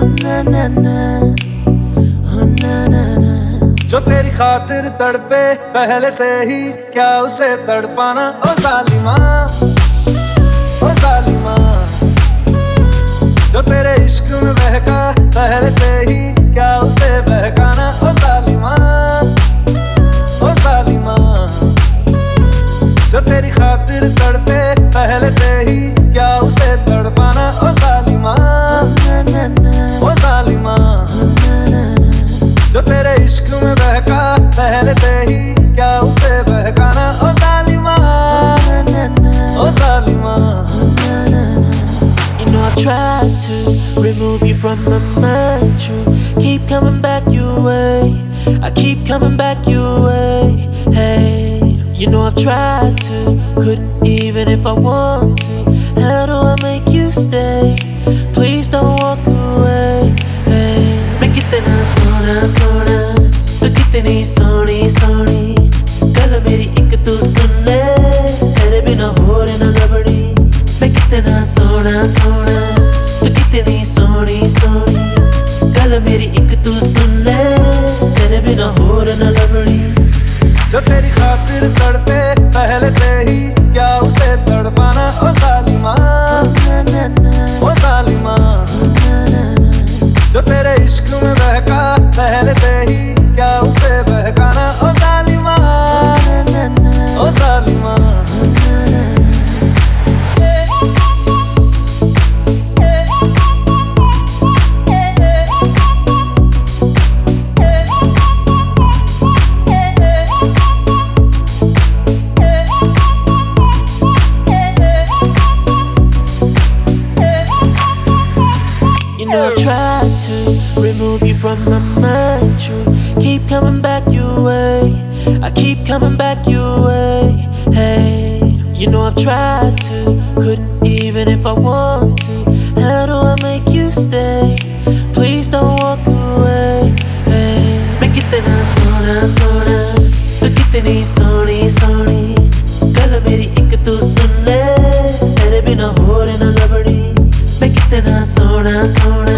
ना ना ना, oh ना ना ना। जो तेरी खातिर तड़पे पहले से ही, क्या उसे तड़पाना ओ जालिमा, ओ जालिमा। जो तेरे इश्क में बहका पहले से ही, क्या उसे बहकाना ओ जालिमा, ओ जालिमा। जो तेरी खातिर तड़पे पहले से ही, क्या उसे तड़पाना ओ जालिमा, ओ जालिमा। जो तेरे इश्क में बहका पहले से ही, क्या उसे बहकाना ओ जालिमा, ओ जालिमा। You know I've tried to remove you from my mind. You keep coming back your way. I keep coming back your way. Hey, you know I've tried to, couldn't even if I want to. How do I make you stay? Please don't walk away. Hey, मैं कितना सोना सोना, तू कितनी सोनी सोनी। कल मेरी एक तू सुन ले, तेरे बिना होर ना लबड़ी। मैं कितना सोना सोना, तू कितनी सोनी सोनी। कल मेरी एक तू सुन ले, तेरे बिना होर ना लबड़ी। जो तेरी खातिर तड़पे पहले से ही, क्या उसे तड़पाना ओ जालिमा, ओ जालिमा। जो तेरे इश्क में बहका पहले से ही, क्या उसे बहकाना ओ जालिमा, ओ जालिमा। You know I tried to remove you from my mind. You keep coming back your way. I keep coming back your way. Hey, you know I've tried to, couldn't even if I want to. How do I make you stay? Please don't walk away. Hey, मैं कितना सोना सोना, तू कितनी सोनी सोनी। कल मेरी एक तू सुन ले, तेरे बिना होर ना लबड़ी। मैं कितना सोना सोना,